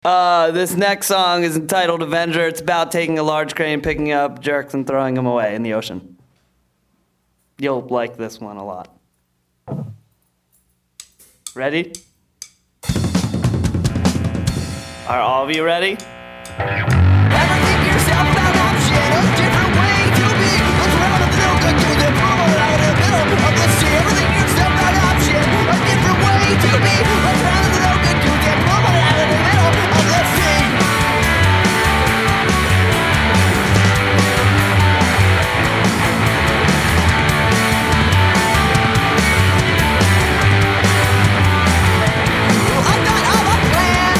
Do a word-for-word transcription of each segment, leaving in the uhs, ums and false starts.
Uh, this next song is entitled Avenger. It's about taking a large crane, picking up jerks, and throwing them away in the ocean. You'll like this one a lot. Ready? Are all of you ready? Ever think yourself found option? A different way to be. Look around and feel good to the bottom out in the middle of the sea. Ever think yourself found option? A different way to be. Look around and feel good to the bottom out in the middle of the sea. I thought of a plan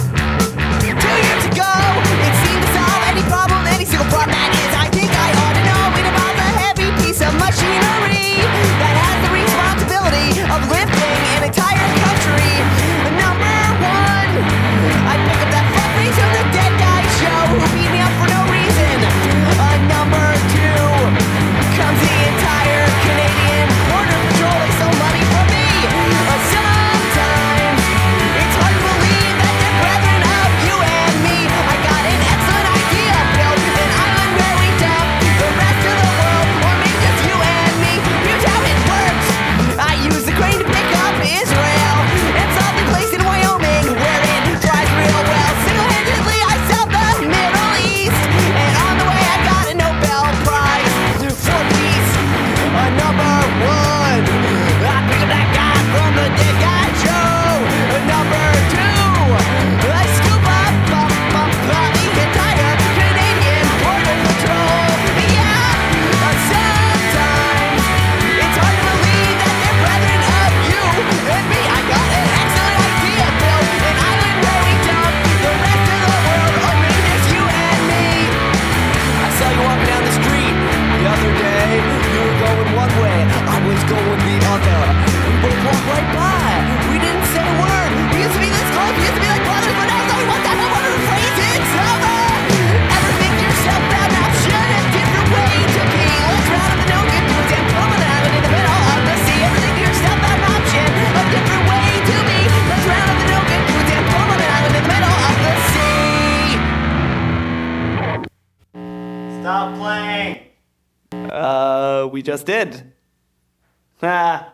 two years ago. It seemed to solve any problem, any single problem that is. I think I ought to know it about the heavy piece of machinery that has the responsibility of lifting an entire country. Number one, I pick up that fuck face from the dead guy show who beat me up for no reason. Uh, number two comes the entire Canadian Border Patrol. They stole money from me. Uh, sometimes it's hard to believe that they're brethren of you and me. I got an excellent idea, build an island where we dump the rest of the world, or maybe just you and me. Here's how it works. I use the crane to pick up Israel and solve the place in Wyoming where it dries real well. Single-handedly I solved the Middle East, and on the way I got a Nobel Prize for peace. Uh, number one, I pick up that guy from the dead guy show. Uh, number two, I scoop up, up, up, up the entire Canadian Border Patrol. Yeah, uh, sometimes it's hard to believe that they're brethren of you and me. I got an excellent idea, build an island where we dump the rest of the world, or maybe just you and me. I saw you walking down the street the other day. You were going one way, I was going the other. We both walked right by. We didn't say a word. We used to be this close. We used to be like brothers, but now it's only one time I want to rephrase it. Over. Ever think yourself found an option? A different way to be. Look around at the no good dudes and throw an island in the middle of the sea. Ever think yourself found an option? A different way to be. Look around at the no good dudes and throw an island in the middle of the sea. Stop playing. Uh, we just did. Ah.